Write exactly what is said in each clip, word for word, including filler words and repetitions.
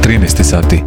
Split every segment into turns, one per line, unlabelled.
trinaest sati.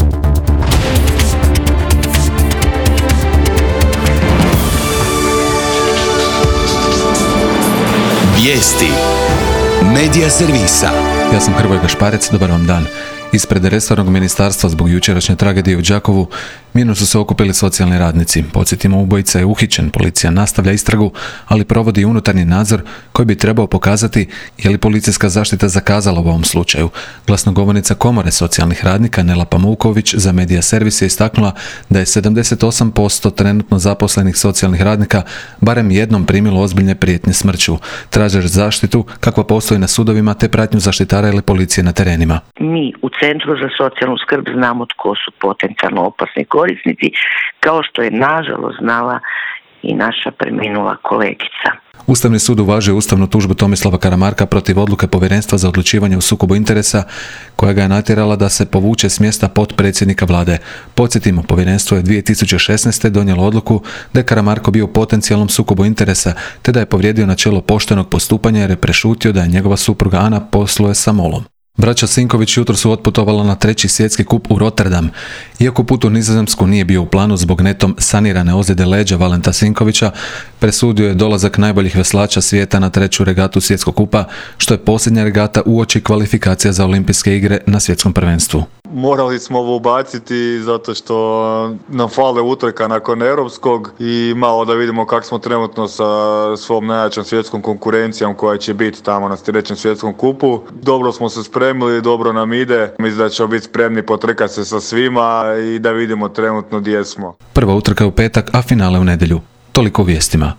Vijesti Medija servisa.
Ja sam Hrvoje Gašparec, dobar vam dan. Ispred resornog ministarstva zbog jučerašnje tragedije u Đakovu mirno su se okupili socijalni radnici. Podsjetimo, ubojica je uhićen, policija nastavlja istragu, ali provodi unutarnji nadzor koji bi trebao pokazati je li policijska zaštita zakazala u ovom slučaju. Glasnogovornica Komore socijalnih radnika Nela Pamuković za Medija servis je istaknula da je sedamdeset osam posto trenutno zaposlenih socijalnih radnika barem jednom primilo ozbiljne prijetnje smrću. Traže zaštitu kakva postoji na sudovima te pratnju zaštitara ili policije na terenima.
Mi u Centru za socijalnu skrb znamo tko su potencijalno opasni korisnici, kao što je nažalost znala i naša preminula kolegica.
Ustavni sud uvažio ustavnu tužbu Tomislava Karamarka protiv odluke Povjerenstva za odlučivanje o sukobu interesa koja ga je natjerala da se povuče s mjesta potpredsjednika vlade. Podsjetimo, Povjerenstvo je dvije tisuće šesnaeste. donijelo odluku da je Karamarko bio u potencijalnom sukobu interesa te da je povrijedio načelo poštenog postupanja jer je prešutio da je njegova supruga Ana posluje sa molom. Braća Sinković jutro su otputovala na treći svjetski kup u Rotterdam. Iako put u Nizozemsku nije bio u planu zbog netom sanirane ozljede leđa Valenta Sinkovića, presudio je dolazak najboljih veslača svijeta na treću regatu svjetskog kupa, što je posljednja regata uoči kvalifikacija za olimpijske igre na svjetskom prvenstvu.
Morali smo ovo ubaciti zato što nam fale utrka nakon europskog i malo da vidimo kako smo trenutno sa svom najjačom svjetskom konkurencijom koja će biti tamo na trećem svjetskom kupu. Dobro smo se spremili, dobro nam ide. Mislim da ćemo biti spremni potrkati se sa svima i da vidimo trenutno gdje smo.
Prva utrka u petak, a finale u nedjelju. Toliko u vijestima.